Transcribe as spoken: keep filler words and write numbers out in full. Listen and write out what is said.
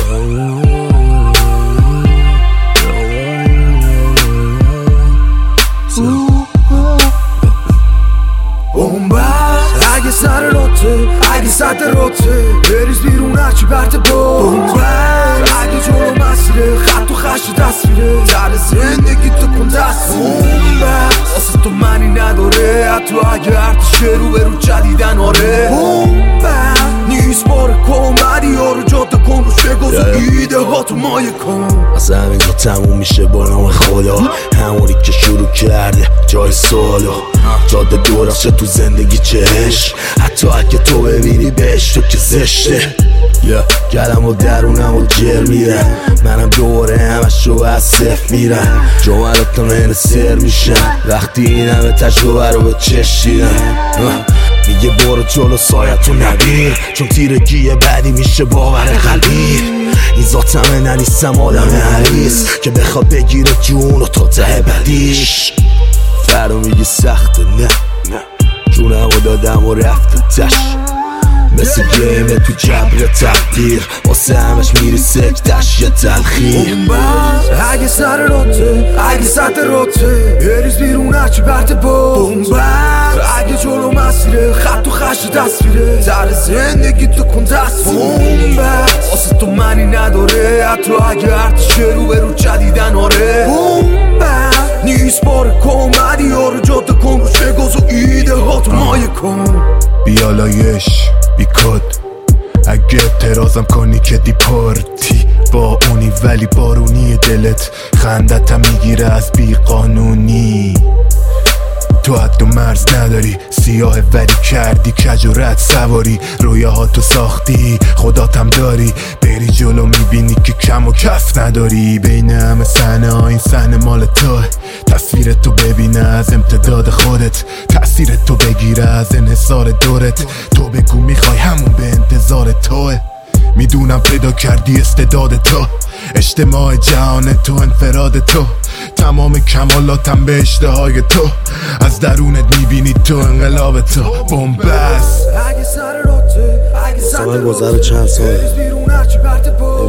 بومبست اگه سر روته اگه سطح روته بریز بیرون هرچی برت بومبست اگه جلو مسیره خط و خش تصویره در زندگی تو کن دست بومبست واسه تو معنی نداره حتی اگه ارتش رو به رو جدیدن آره بومبست نیست باره کمدی ها رو جاده کن روش بگذار ایده ها تو مایه کن از همین جا تموم میشه با نام خدا همونی که شروع کرده جای سوالا جاده درسته تو زندگی چهش حتی اگه تو ببینی بهش تو که زشته yeah. گلم و درونم و جر میرم منم دوباره همش رو از صفر میرم جملات من سر میشن وقتی این همه تجربه رو به چشم دیدم میگه برو جلو سایتو نبیر چون تیرگی بعدی میشه باور قلبی این ذاتمه ننیستم آدم حریص که بخواد بگیره جون و تا ته بدیش فردا میگه سخته نه نه جونم و دادم و رفت تش مثل گیمه تو جبر تقدیر واسه همش میری سکتش یه تلخیر بومبست اگه سر روته اگه سطح روته بریز بیرون هرچی برت بومبست اگه جلو مسیره خط و خش تصویره در زندگی تو کن دست بومبست واسه تو معنی نداره حتی اگه ارتش رو به رو جدیدن آره بومبست نیست باره کمدی ها رو جاده کن روش بگذار ایده ها تو مایه کن بیالایش بیکد اگه اعتراضم کنی که دیپارتی با اونی ولی بارونی دلت خندتم میگیره از بی قانونی تو حد و مرز نداری سیاه ولی کردی کج و رد سواری رویاهاتو ساختی خداتم داری بری جلو میبینی که کم و کف نداری بین همه صحنه ها این صحنه مال توه تصویر تو ببینه از امتداد خودت تأثیر تو بگیره از انحصار دورت تو بگو میخوای همون به انتظار توه میدونم پیدا کردی استعداد تو اجتماع جهان تو انفراد تو تمام کمالاتم به اشتهای تو از درونت میبینی تو انقلاب تو بومبست اگه سر روته اگه سطح گذر چند سال